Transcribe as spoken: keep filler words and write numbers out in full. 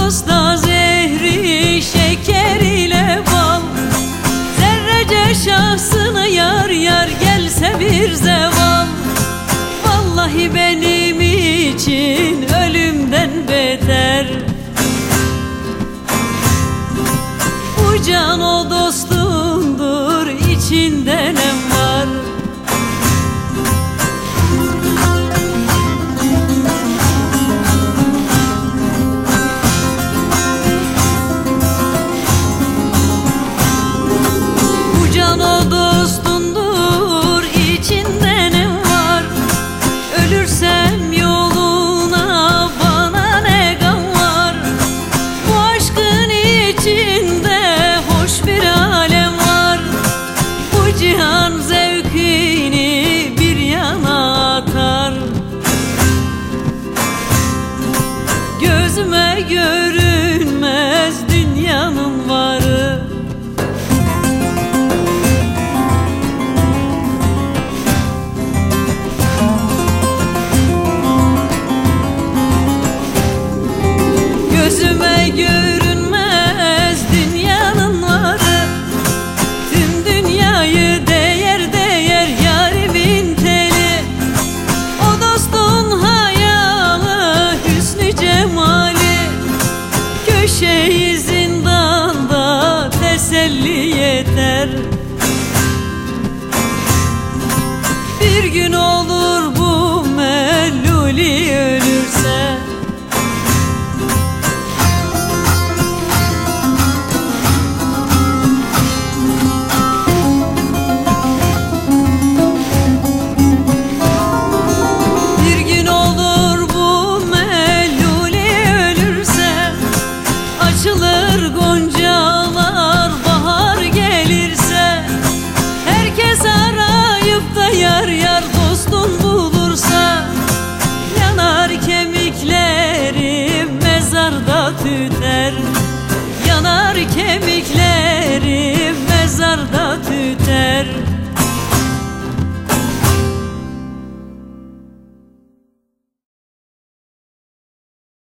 dosta zehri, şeker ile bal. Zerrece şahsını yar yar gelse bir zeval. Vallahi benim için ölümden beter. Bu can o dostundur, içinde ne var? Bu can o dostundur, içinde ne var? Ölürsem yoluna bana ne gam var? Bu aşkın içinde hoş bir alem var. Bu cihan zevkini bir yana atar. Gözüme görür